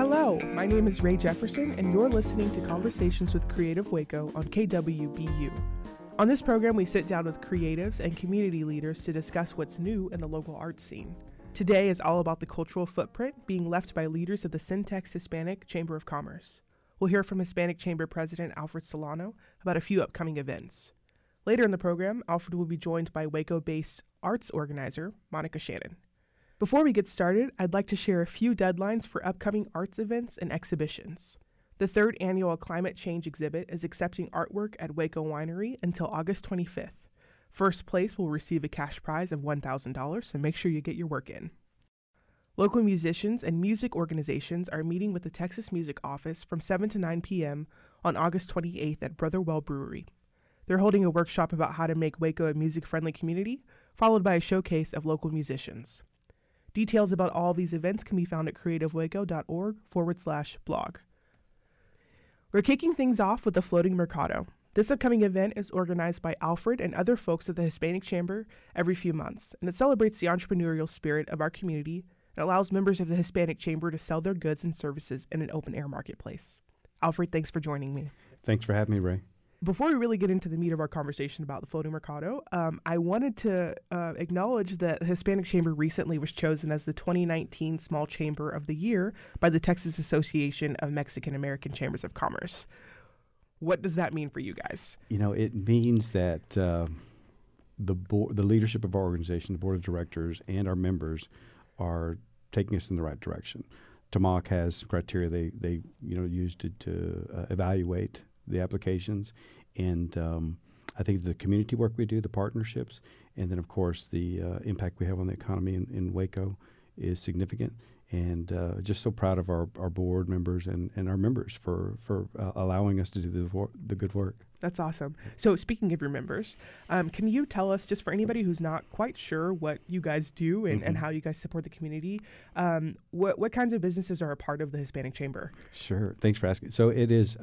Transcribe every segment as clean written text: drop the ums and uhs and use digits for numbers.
Hello, my name is Ray Jefferson, and you're listening to Conversations with Creative Waco on KWBU. On this program, we sit down with creatives and community leaders to discuss what's new in the local arts scene. Today is all about the cultural footprint being left by leaders of the Syntex Hispanic Chamber of Commerce. We'll hear from Hispanic Chamber President Alfred Solano about a few upcoming events. Later in the program, Alfred will be joined by Waco-based arts organizer Monica Shannon. Before we get started, I'd like to share a few deadlines for upcoming arts events and exhibitions. The third annual Climate Change exhibit is accepting artwork at Waco Winery until August 25th. First place will receive a cash prize of $1,000, so make sure you get your work in. Local musicians and music organizations are meeting with the Texas Music Office from 7 to 9 p.m. on August 28th at Brother Well Brewery. They're holding a workshop about how to make Waco a music-friendly community, followed by a showcase of local musicians. Details about all these events can be found at creativewaco.org/blog. We're kicking things off with the Floating Mercado. This upcoming event is organized by Alfred and other folks at the Hispanic Chamber every few months, and it celebrates the entrepreneurial spirit of our community and allows members of the Hispanic Chamber to sell their goods and services in an open-air marketplace. Alfred, thanks for joining me. Thanks for having me, Ray. Before we really get into the meat of our conversation about the Floating Mercado, I wanted to acknowledge that the Hispanic Chamber recently was chosen as the 2019 Small Chamber of the Year by the Texas Association of Mexican American Chambers of Commerce. What does that mean for you guys? You know, it means that the leadership of our organization, the board of directors, and our members are taking us in the right direction. TMOC has criteria they use to evaluate the applications, and I think the community work we do, the partnerships, and then of course the impact we have on the economy in Waco is significant. And just so proud of our board members and our members for allowing us to do the good work. That's awesome. So speaking of your members, can you tell us, just for anybody who's not quite sure what you guys do and how you guys support the community, what kinds of businesses are a part of the Hispanic Chamber? Sure. Thanks for asking. So it is.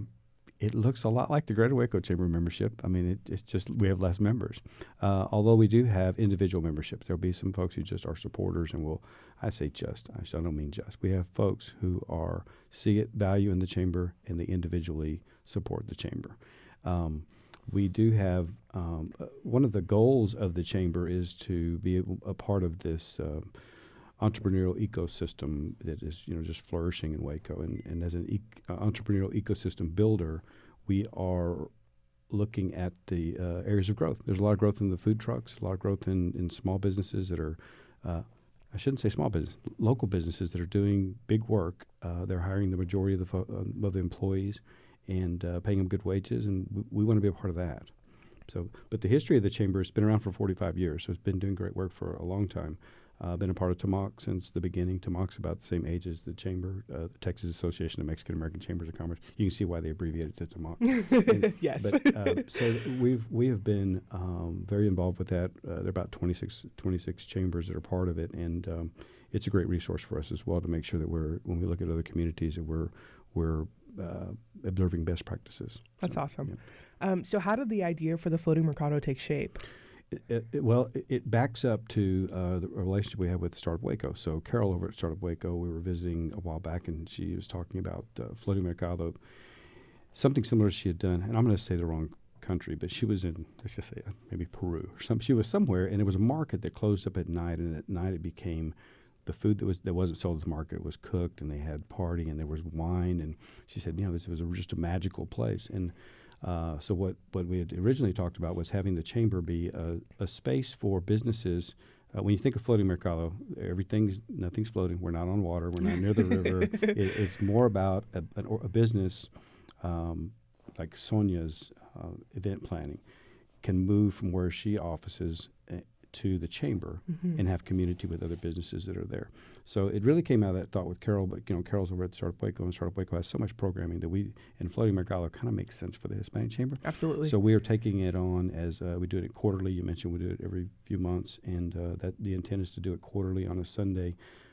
It looks a lot like the Greater Waco Chamber membership. I mean, it's just we have less members. Although we do have individual memberships. There'll be some folks who just are supporters, and I don't mean just. We have folks who see it value in the chamber, and they individually support the chamber. We do have one of the goals of the chamber is to be a part of this entrepreneurial ecosystem that is, just flourishing in Waco. And as an entrepreneurial ecosystem builder, we are looking at the areas of growth. There's a lot of growth in the food trucks, a lot of growth in small businesses that are, I shouldn't say small business, local businesses that are doing big work. They're hiring the majority of the employees and paying them good wages, and we want to be a part of that. So, but the history of the chamber has been around for 45 years, so it's been doing great work for a long time. Been a part of TMOC since the beginning. TMOC's about the same age as the chamber, the Texas Association of Mexican American Chambers of Commerce. You can see why they abbreviated to TMOC. Yes. But, so we have been very involved with that. There are about 26 chambers that are part of it, and it's a great resource for us as well to make sure that when we look at other communities, that we're observing best practices. That's awesome. Yeah. So how did the idea for the Floating Mercado take shape? It backs up to the relationship we have with Startup Waco. So Carol over at Startup Waco, we were visiting a while back, and she was talking about Floating Mercado, something similar she had done. And I'm going to say the wrong country, but she was in, let's just say maybe Peru or something. She was somewhere, and it was a market that closed up at night, and at night it became the food that wasn't sold at the market was cooked, and they had party, and there was wine. And she said, this was just a magical place. And so what we had originally talked about was having the chamber be a space for businesses. When you think of Floating Mercado, nothing's floating. We're not on water. We're not near the river. It's more about a business like Sonia's event planning can move from where she offices to the chamber and have community with other businesses that are there. So it really came out of that thought with Carol, but Carol's over at Startup Waco, and Startup Waco has so much programming that in Floating Mercado kind of makes sense for the Hispanic Chamber. Absolutely. So we are taking it on as we do it quarterly. You mentioned we do it every few months, and that the intent is to do it quarterly on a Sunday.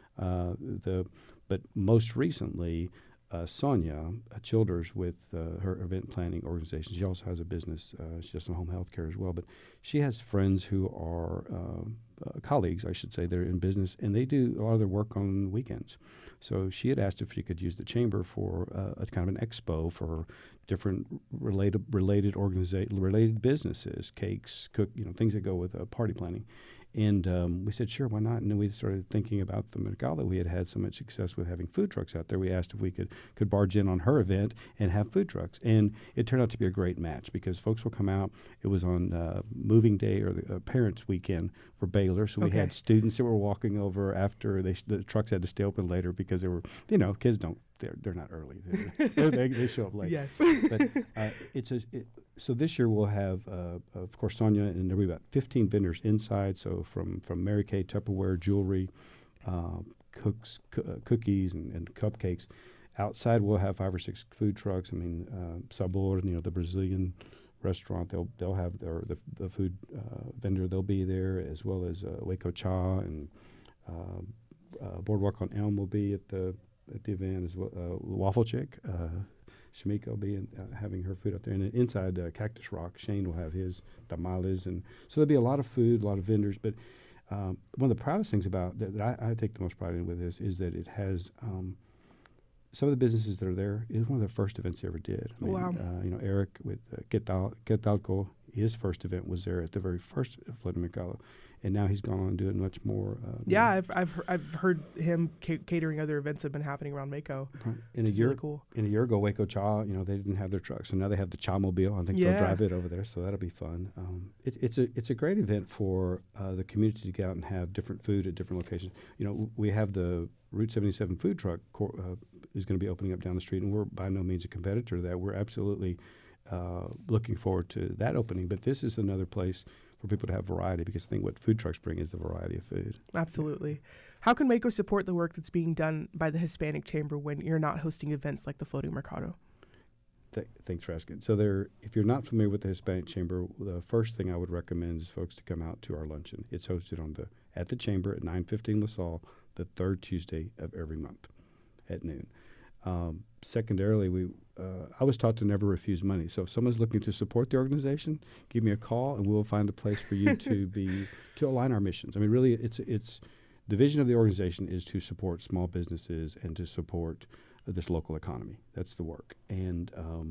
But most recently, Sonia Childers with her event planning organization. She also has a business. She does some home health care as well. But she has friends who are colleagues, I should say, they're in business, and they do a lot of their work on weekends. So she had asked if she could use the chamber for a kind of an expo for different related businesses, cakes, things that go with party planning. And we said, sure, why not? And then we started thinking about the Mercado. We had so much success with having food trucks out there. We asked if we could barge in on her event and have food trucks. And it turned out to be a great match because folks will come out. It was on moving day or the parents' weekend for Baylor. So we had students that were walking over after the trucks had to stay open later because they were, kids they're not early. They show up late. Yes. But so this year we'll have, of course, Sonia, and there'll be about 15 vendors inside. So from Mary Kay Tupperware, jewelry, cookies and cupcakes. Outside we'll have 5 or 6 food trucks. I mean, Sabor, the Brazilian restaurant, they'll have the food vendor. They'll be there, as well as Waco Cha and Boardwalk on Elm will be at the event as well. Waffle Chick. Shamika will be having her food up there. And inside Cactus Rock, Shane will have his tamales. And so there'll be a lot of food, a lot of vendors. But one of the proudest things about that I take the most pride in with this is that it has some of the businesses that are there. It was one of the first events they ever did. I mean, wow. Eric with Quetalco, his first event was there at the very first Floating Mercado. And now he's gone on and doing much more. I've heard him catering other events that have been happening around Waco. Right. Really cool. In a year ago, Waco Cha, they didn't have their trucks, so now they have the Cha Mobile. I think they'll drive it over there, so that'll be fun. It's a great event for the community to get out and have different food at different locations. We have the Route 77 food truck is going to be opening up down the street, and we're by no means a competitor to that. We're absolutely looking forward to that opening, but this is another place for people to have variety, because I think what food trucks bring is the variety of food. Absolutely. How can Waco support the work that's being done by the Hispanic Chamber when you're not hosting events like the Floating Mercado? Thanks for asking. So if you're not familiar with the Hispanic Chamber, the first thing I would recommend is folks to come out to our luncheon. It's hosted at the Chamber at 915 LaSalle, the third Tuesday of every month at noon. Secondarily, I was taught to never refuse money. So if someone's looking to support the organization, give me a call and we'll find a place for you to align our missions. I mean, really, it's the vision of the organization is to support small businesses and to support this local economy. That's the work. And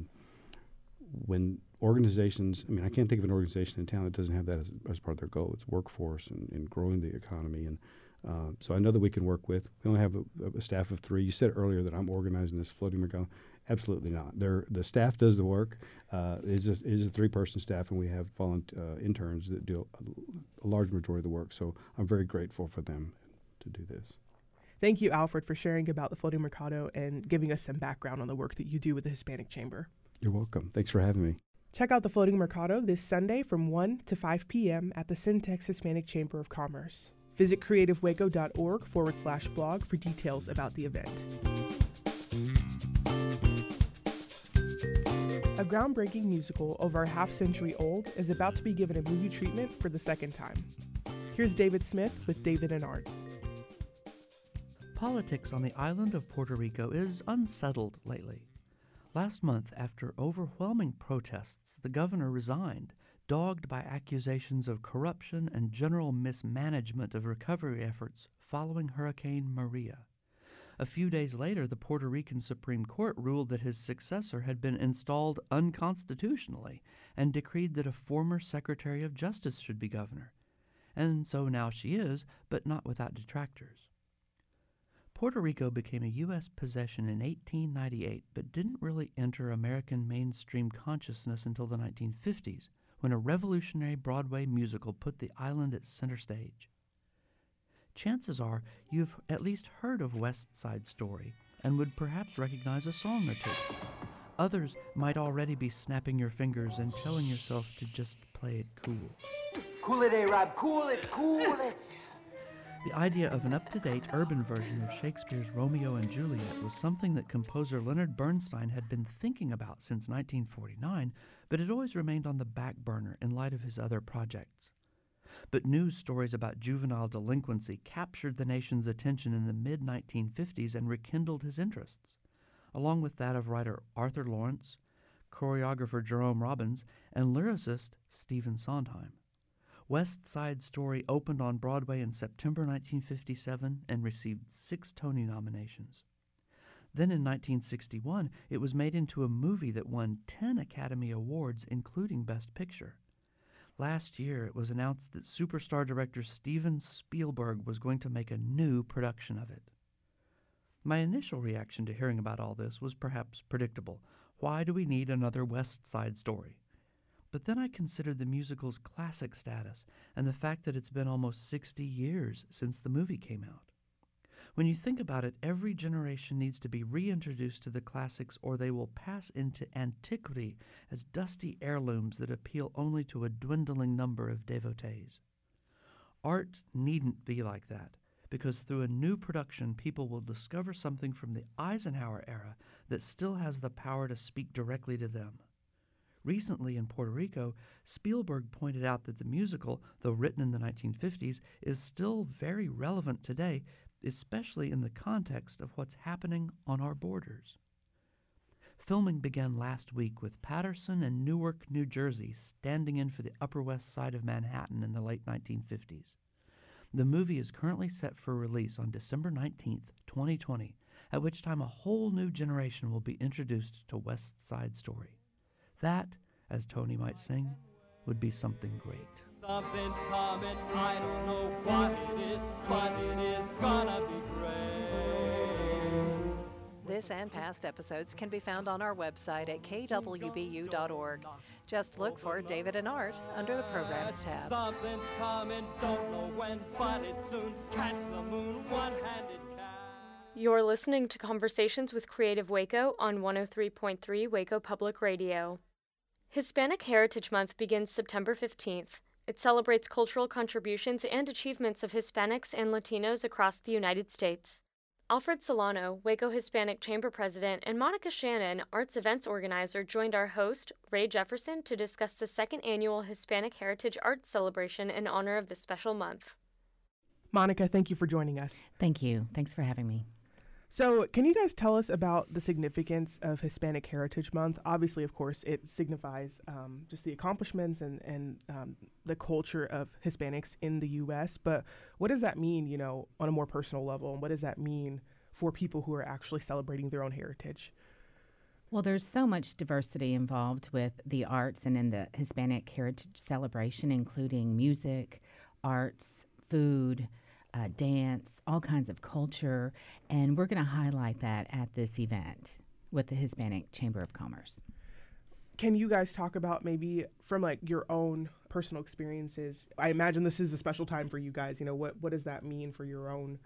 when organizations, I can't think of an organization in town that doesn't have that as part of their goal. It's workforce and growing the economy. And so I know that we can work with. We only have a staff of 3. You said earlier that I'm organizing this Floating Mercado. Absolutely not. The staff does the work. It's a 3-person staff, and we have interns that do a large majority of the work. So I'm very grateful for them to do this. Thank you, Alfred, for sharing about the Floating Mercado and giving us some background on the work that you do with the Hispanic Chamber. You're welcome. Thanks for having me. Check out the Floating Mercado this Sunday from 1 to 5 p.m. at the Syntex Hispanic Chamber of Commerce. Visit creativewaco.org/blog for details about the event. A groundbreaking musical over a half-century old is about to be given a movie treatment for the second time. Here's David Smith with David and Art. Politics on the island of Puerto Rico is unsettled lately. Last month, after overwhelming protests, the governor resigned, dogged by accusations of corruption and general mismanagement of recovery efforts following Hurricane Maria. A few days later, the Puerto Rican Supreme Court ruled that his successor had been installed unconstitutionally and decreed that a former Secretary of Justice should be governor. And so now she is, but not without detractors. Puerto Rico became a U.S. possession in 1898, but didn't really enter American mainstream consciousness until the 1950s, when a revolutionary Broadway musical put the island at center stage. Chances are you've at least heard of West Side Story and would perhaps recognize a song or two. Others might already be snapping your fingers and telling yourself to just play it cool. Cool it, A-Rab, cool it, cool it. The idea of an up-to-date urban version of Shakespeare's Romeo and Juliet was something that composer Leonard Bernstein had been thinking about since 1949, but had always remained on the back burner in light of his other projects. But news stories about juvenile delinquency captured the nation's attention in the mid-1950s and rekindled his interests, along with that of writer Arthur Lawrence, choreographer Jerome Robbins, and lyricist Stephen Sondheim. West Side Story opened on Broadway in September 1957 and received 6 Tony nominations. Then in 1961, it was made into a movie that won 10 Academy Awards, including Best Picture. Last year, it was announced that superstar director Steven Spielberg was going to make a new production of it. My initial reaction to hearing about all this was perhaps predictable. Why do we need another West Side Story? But then I considered the musical's classic status and the fact that it's been almost 60 years since the movie came out. When you think about it, every generation needs to be reintroduced to the classics or they will pass into antiquity as dusty heirlooms that appeal only to a dwindling number of devotees. Art needn't be like that, because through a new production, people will discover something from the Eisenhower era that still has the power to speak directly to them. Recently in Puerto Rico, Spielberg pointed out that the musical, though written in the 1950s, is still very relevant today, especially in the context of what's happening on our borders. Filming began last week with Paterson and Newark, New Jersey standing in for the Upper West Side of Manhattan in the late 1950s. The movie is currently set for release on December 19th, 2020, at which time a whole new generation will be introduced to West Side Story. That, as Tony might sing, would be something great. Something's coming, I don't know what it is, but it is gonna be great. This and past episodes can be found on our website at kwbu.org. Just look for David and Art under the Programs tab. Something's coming, don't know when, but it's soon. Catch the moon, one-handed cat. You're listening to Conversations with Creative Waco on 103.3 Waco Public Radio. Hispanic Heritage Month begins September 15th. It celebrates cultural contributions and achievements of Hispanics and Latinos across the United States. Alfred Solano, Waco Hispanic Chamber President, and Monica Shannon, Arts Events Organizer, joined our host, Ray Jefferson, to discuss the second annual Hispanic Heritage Arts Celebration in honor of this special month. Monica, thank you for joining us. Thank you. Thanks for having me. So can you guys tell us about the significance of Hispanic Heritage Month? Obviously, of course, it signifies just the accomplishments and the culture of Hispanics in the U.S., but what does that mean, you know, on a more personal level, and what does that mean for people who are actually celebrating their own heritage? Well, there's so much diversity involved with the arts and in the Hispanic Heritage Celebration, including music, arts, food, dance, all kinds of culture, and we're going to highlight that at this event with the Hispanic Chamber of Commerce. Can you guys talk about maybe from like your own personal experiences? I imagine this is a special time for you guys. You know, what does that mean for your own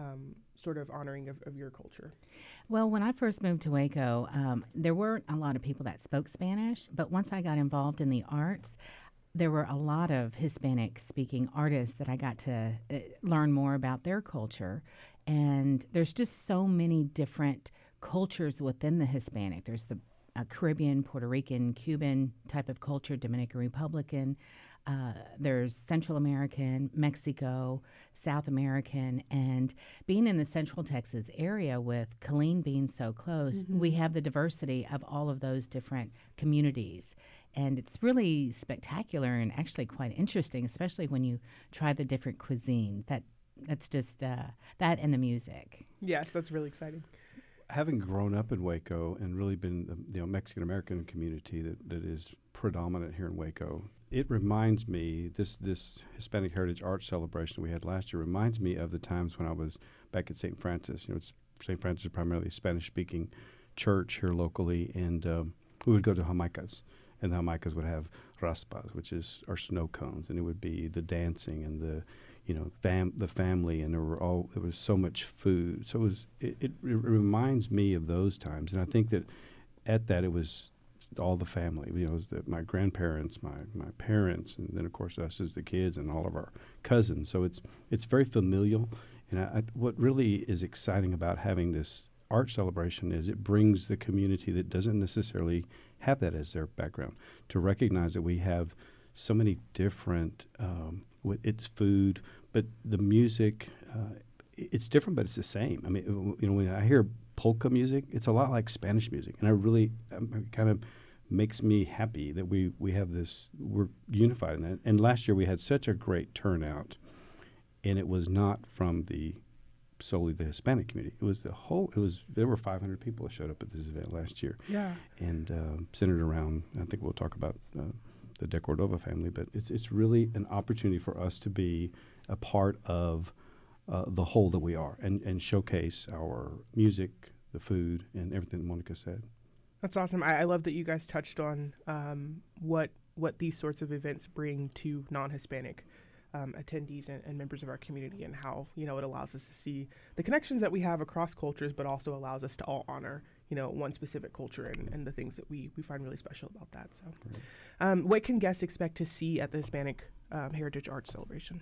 sort of honoring of your culture? Well, when I first moved to Waco, there weren't a lot of people that spoke Spanish, but once I got involved in the arts, there were a lot of Hispanic-speaking artists that I got to learn more about their culture. And there's just so many different cultures within the Hispanic. There's the Caribbean, Puerto Rican, Cuban type of culture, Dominican Republican. There's Central American, Mexico, South American. And being in the Central Texas area with Killeen being so close, we have the diversity of all of those different communities. And it's really spectacular and actually quite interesting, especially when you try the different cuisine. That's just that and the music. Yes, that's really exciting. Having grown up in Waco and really been the Mexican American community that is predominant here in Waco, it reminds me this Hispanic Heritage Arts Celebration we had last year reminds me of the times when I was back at St. Francis. You know, St. Francis is primarily a Spanish-speaking church here locally, and we would go to Jamaicas. And the Jamaicas would have raspas, which are snow cones, and it would be the dancing and the family, and there was so much food. So it reminds me of those times, and I think that at that it was all the family. You know, it was my grandparents, my parents, and then of course us as the kids and all of our cousins. So it's very familial, and what really is exciting about having this art celebration is it brings the community that doesn't necessarily have that as their background to recognize that we have so many different it's food, but the music it's different, but it's the same. I mean, you know, when I hear polka music, it's a lot like Spanish music, and I'm kind of makes me happy that we have this, we're unified in that. And last year we had such a great turnout, and it was not from solely the Hispanic community. It was there were 500 people that showed up at this event last year. Yeah. And centered around, I think we'll talk about the De Cordova family, but it's really an opportunity for us to be a part of the whole that we are and showcase our music, the food, and everything that Monica said. That's awesome. I love that you guys touched on what these sorts of events bring to non-Hispanic attendees and members of our community, and how, it allows us to see the connections that we have across cultures, but also allows us to all honor, one specific culture and the things that we find really special about that. So what can guests expect to see at the Hispanic Heritage Arts Celebration?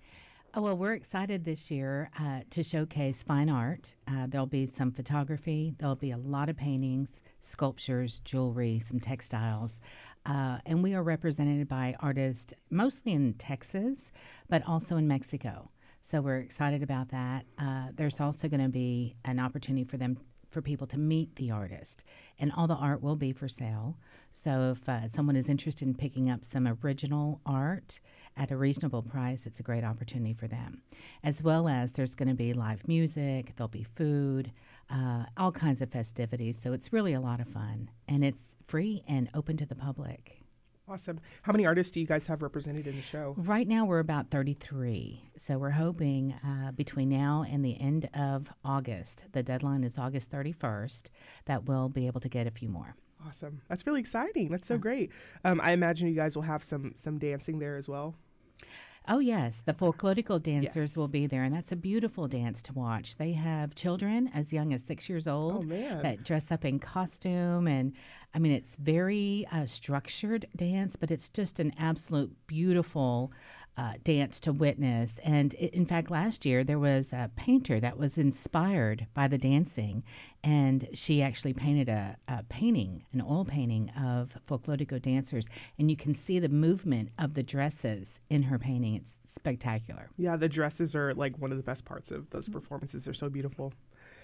Oh, well, we're excited this year to showcase fine art. There'll be some photography. There'll be a lot of paintings, sculptures, jewelry, some textiles. And we are represented by artists mostly in Texas, but also in Mexico. So we're excited about that. There's also going to be an opportunity for people to meet the artist. And all the art will be for sale. So if someone is interested in picking up some original art at a reasonable price, it's a great opportunity for them. As well as there's going to be live music, there'll be food, all kinds of festivities. So it's really a lot of fun. And it's free and open to the public. Awesome. How many artists do you guys have represented in the show? Right now we're about 33. So we're hoping between now and the end of August, the deadline is August 31st, that we'll be able to get a few more. Awesome. That's really exciting. That's so great. I imagine you guys will have some dancing there as well. Oh, yes. The folklorico dancers will be there, and that's a beautiful dance to watch. They have children as young as 6 years old that dress up in costume. And, I mean, it's very structured dance, but it's just an absolute beautiful dance to witness. And in fact, last year there was a painter that was inspired by the dancing, and she actually painted a painting, an oil painting of folklorico dancers, and you can see the movement of the dresses in her painting. It's spectacular. Yeah, the dresses are like one of the best parts of those performances. They're so beautiful.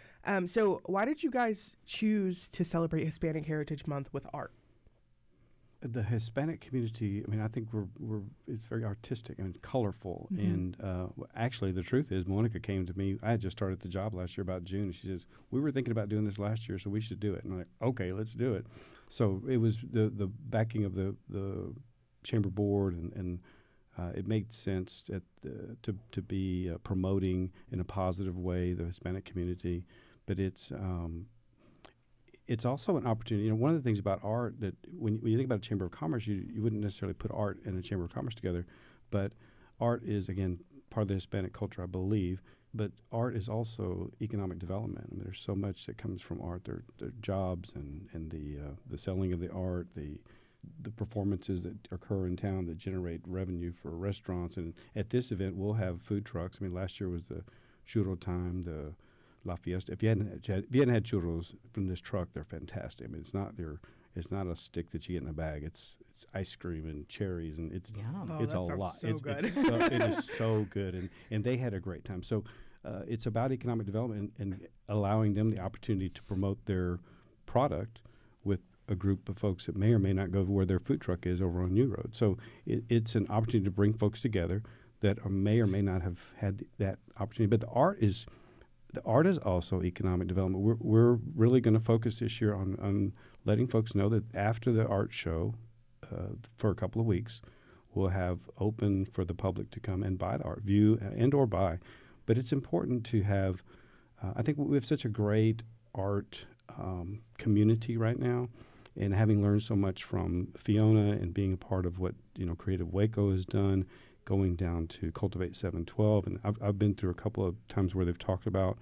So why did you guys choose to celebrate Hispanic Heritage Month with art? The Hispanic community, I mean, I think it's very artistic and colorful. Mm-hmm. And actually, the truth is, Monica came to me. I had just started the job last year, about June. And she says, we were thinking about doing this last year, so we should do it. And I'm like, okay, let's do it. So it was the backing of the chamber board, and it made sense to be promoting in a positive way the Hispanic community. But it's also an opportunity. You know, one of the things about art that when you think about a Chamber of Commerce, you wouldn't necessarily put art and a Chamber of Commerce together, but art is, again, part of the Hispanic culture, I believe, but art is also economic development. I mean, there's so much that comes from art. There are jobs and the selling of the art, the performances that occur in town that generate revenue for restaurants. And at this event, we'll have food trucks. I mean, last year was the churro time, the La Fiesta. If you hadn't had churros from this truck, they're fantastic. I mean, it's not a stick that you get in a bag. It's ice cream and cherries, and it's a lot. So good. It is so good, and they had a great time. So it's about economic development and allowing them the opportunity to promote their product with a group of folks that may or may not go where their food truck is over on New Road. So it's an opportunity to bring folks together that may or may not have had that opportunity. But the art is also economic development. We're really going to focus this year on letting folks know that after the art show, for a couple of weeks, we'll have open for the public to come and buy the art, view and or buy. But it's important to have, I think we have such a great art community right now, and having learned so much from Fiona and being a part of what Creative Waco has done, going down to Cultivate 712, and I've been through a couple of times where they've talked about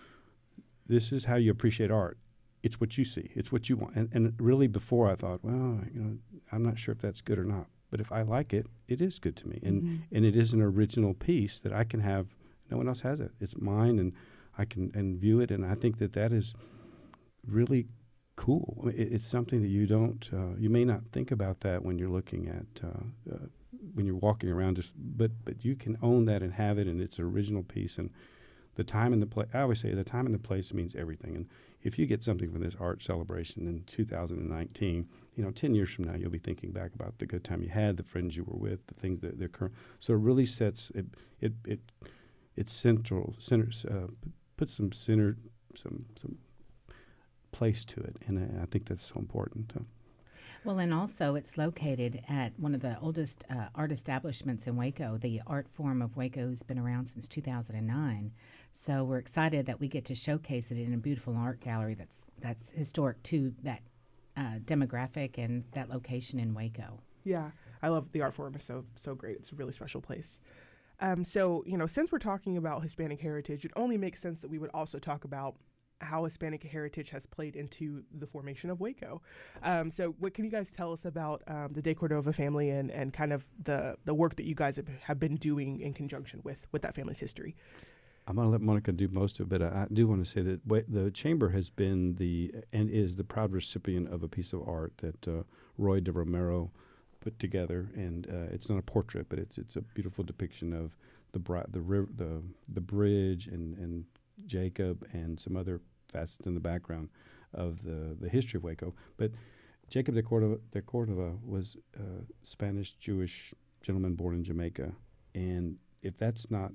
this is how you appreciate art. It's what you see. It's what you want. And really before I thought, well, I'm not sure if that's good or not. But if I like it, it is good to me. And it is an original piece that I can have. No one else has it. It's mine, and I can view it. And I think that is really cool. I mean, it's something that you may not think about that when you're looking at when you're walking around, but you can own that and have it, and it's an original piece. And the time and the place, I always say the time and the place means everything. And if you get something from this art celebration in 2019, 10 years from now, you'll be thinking back about the good time you had, the friends you were with, the things that they're current. So it really sets it's puts some place to it, and I think that's so important. Well, and also it's located at one of the oldest art establishments in Waco. The Art Forum of Waco has been around since 2009. So we're excited that we get to showcase it in a beautiful art gallery that's historic to that demographic and that location in Waco. Yeah, I love the Art Forum. It's so great. It's a really special place. So, since we're talking about Hispanic heritage, it only makes sense that we would also talk about how Hispanic heritage has played into the formation of Waco. So what can you guys tell us about the De Cordova family and kind of the work that you guys have been doing in conjunction with that family's history? I'm going to let Monica do most of it, but I do want to say that the Chamber has been and is the proud recipient of a piece of art that Roy de Romero put together, and it's not a portrait, but it's a beautiful depiction of the bridge and Jacob and some other facets in the background of the history of Waco. But Jacob de Cordova was a Spanish Jewish gentleman born in Jamaica, and if that's not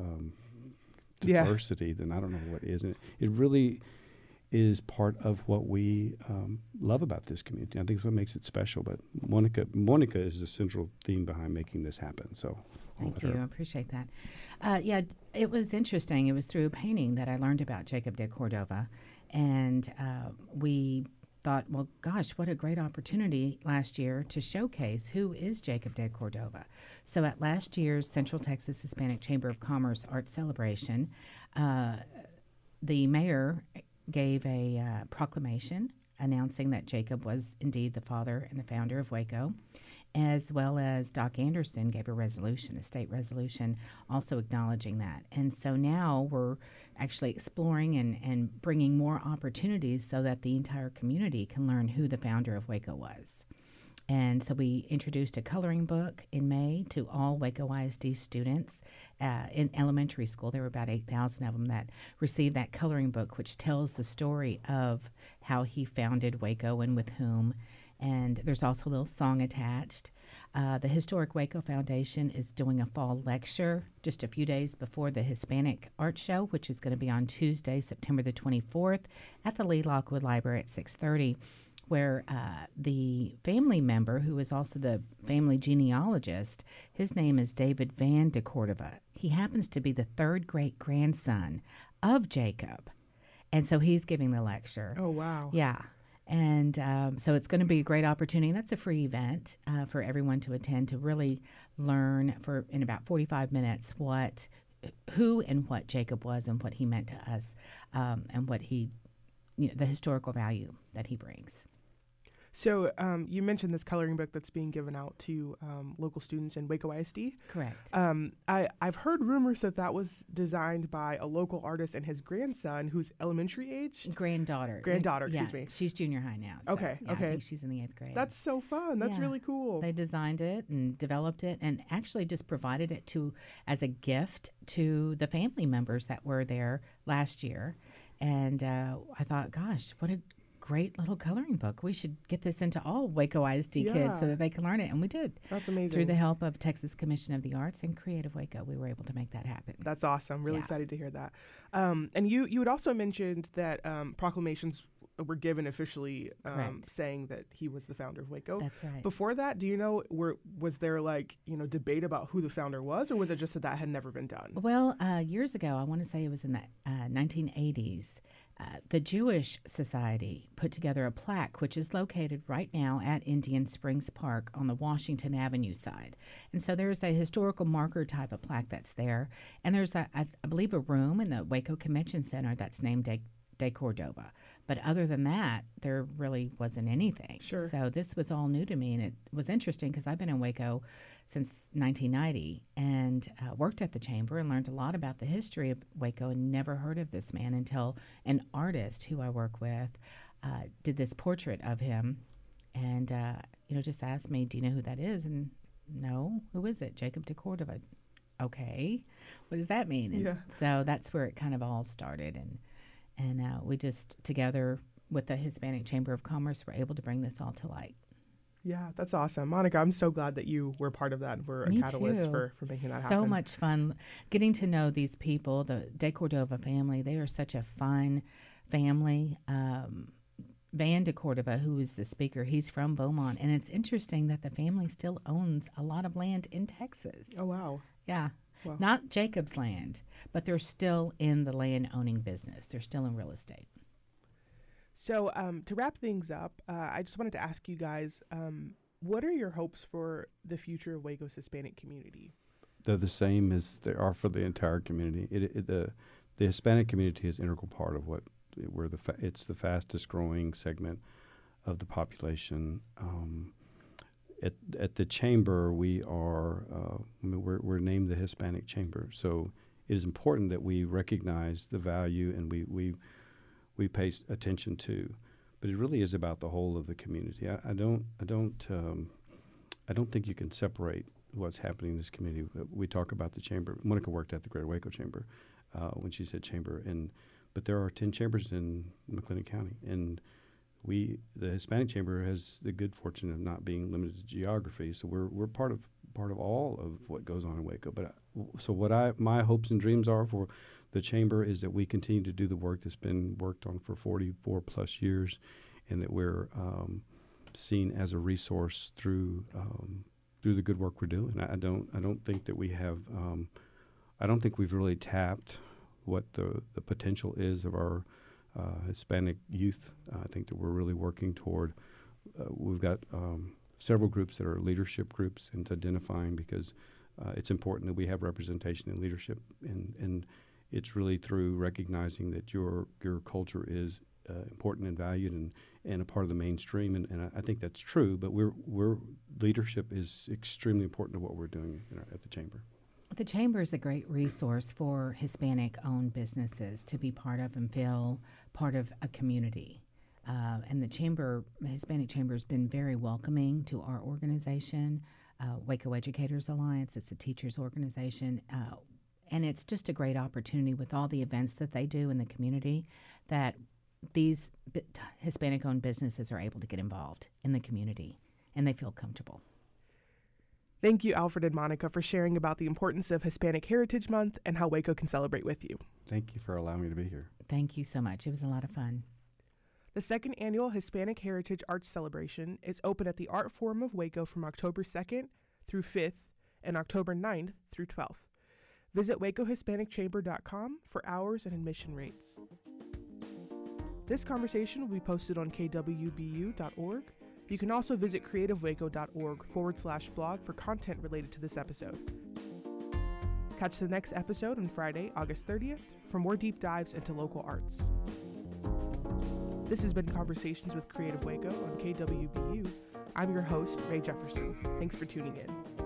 diversity, then I don't know what is. And it really is part of what we love about this community. I think it's what makes it special. But Monica is the central theme behind making this happen. So thank you. I appreciate that. It was interesting. It was through a painting that I learned about Jacob de Cordova. And we thought, well, gosh, what a great opportunity last year to showcase who is Jacob de Cordova. So at last year's Central Texas Hispanic Chamber of Commerce Art Celebration, the mayor gave a proclamation announcing that Jacob was indeed the father and the founder of Waco, as well as Doc Anderson gave a state resolution, also acknowledging that. And so now we're actually exploring and bringing more opportunities so that the entire community can learn who the founder of Waco was. And so we introduced a coloring book in May to all Waco ISD students in elementary school. There were about 8,000 of them that received that coloring book, which tells the story of how he founded Waco and with whom. And there's also a little song attached. The Historic Waco Foundation is doing a fall lecture just a few days before the Hispanic Art Show, which is going to be on Tuesday, September the 24th at the Lee Lockwood Library at 6:30, where the family member, who is also the family genealogist, his name is David Van de Cordova. He happens to be the third great-grandson of Jacob. And so he's giving the lecture. Oh, wow. Yeah. And so it's going to be a great opportunity. That's a free event for everyone to attend to really learn in about 45 minutes who and what Jacob was and what he meant to us and what the historical value that he brings. So you mentioned this coloring book that's being given out to local students in Waco ISD. Correct. I've heard rumors that was designed by a local artist and his grandson, who's elementary age. Granddaughter, excuse me. She's junior high now. So, okay. I think she's in the 8th grade. That's so fun. That's really cool. They designed it and developed it and actually just provided it as a gift to the family members that were there last year. And I thought, gosh, what a great little coloring book. We should get this into all Waco ISD kids so that they can learn it. And we did. That's amazing. Through the help of Texas Commission of the Arts and Creative Waco, we were able to make that happen. That's awesome. Really excited to hear that. And you had also mentioned that proclamations were given officially saying that he was the founder of Waco. That's right. Before that, do you know, was there debate about who the founder was, or was it just that had never been done? Well, years ago, I want to say it was in the 1980s, the Jewish Society put together a plaque, which is located right now at Indian Springs Park on the Washington Avenue side. And so there's a historical marker type of plaque that's there. And there's, I believe, a room in the Waco Convention Center that's named De Cordova. But other than that, there really wasn't anything. Sure. So this was all new to me, and it was interesting because I've been in Waco since 1990 and worked at the Chamber and learned a lot about the history of Waco and never heard of this man until an artist who I work with did this portrait of him and, just asked me, do you know who that is? And no, who is it? Jacob de Cordova. Okay, what does that mean? And so that's where it kind of all started. And we just, together with the Hispanic Chamber of Commerce, were able to bring this all to light. Yeah, that's awesome. Monica, I'm so glad that you were part of that and were a Me catalyst too. for making that happen. So much fun getting to know these people, the De Cordova family. They are such a fun family. Van de Cordova, who is the speaker, he's from Beaumont. And it's interesting that the family still owns a lot of land in Texas. Oh, wow. Yeah. Wow. Not Jacob's land, but they're still in the land owning business. They're still in real estate. So to wrap things up, I just wanted to ask you guys, what are your hopes for the future of Waco's Hispanic community? They're the same as they are for the entire community. The Hispanic community is an integral part of it's the fastest growing segment of the population. At the chamber, we are we're named the Hispanic Chamber, so it is important that we recognize the value and we pay attention to, but it really is about the whole of the community. I don't think you can separate what's happening in this community. We talk about the chamber. Monica worked at the Greater Waco Chamber when she said chamber, but there are 10 chambers in McLennan County, and the Hispanic Chamber has the good fortune of not being limited to geography. So we're part of all of what goes on in Waco. But my hopes and dreams are for the chamber is that we continue to do the work that's been worked on for 44 plus years, and that we're seen as a resource through the good work we're doing. I don't think that we have. I don't think we've really tapped what the potential is of our Hispanic youth. I think that we're really working toward. We've got several groups that are leadership groups, and it's identifying because it's important that we have representation in leadership, and it's really through recognizing that your culture is important and valued and a part of the mainstream, and I think that's true. But leadership is extremely important to what we're doing at the chamber. The chamber is a great resource for Hispanic-owned businesses to be part of and feel part of a community. And the Hispanic Chamber has been very welcoming to our organization, Waco Educators Alliance. It's a teachers organization. And it's just a great opportunity with all the events that they do in the community that these Hispanic-owned businesses are able to get involved in the community, and they feel comfortable. Thank you, Alfred and Monica, for sharing about the importance of Hispanic Heritage Month and how Waco can celebrate with you. Thank you for allowing me to be here. Thank you so much. It was a lot of fun. The second annual Hispanic Heritage Arts Celebration is open at the Art Forum of Waco from October 2nd through 5th and October 9th through 12th. Visit wacohispanicchamber.com for hours and admission rates. This conversation will be posted on kwbu.org. You can also visit creativewaco.org/blog for content related to this episode. Catch the next episode on Friday, August 30th for more deep dives into local arts. This has been Conversations with Creative Waco on KWBU. I'm your host, Ray Jefferson. Thanks for tuning in.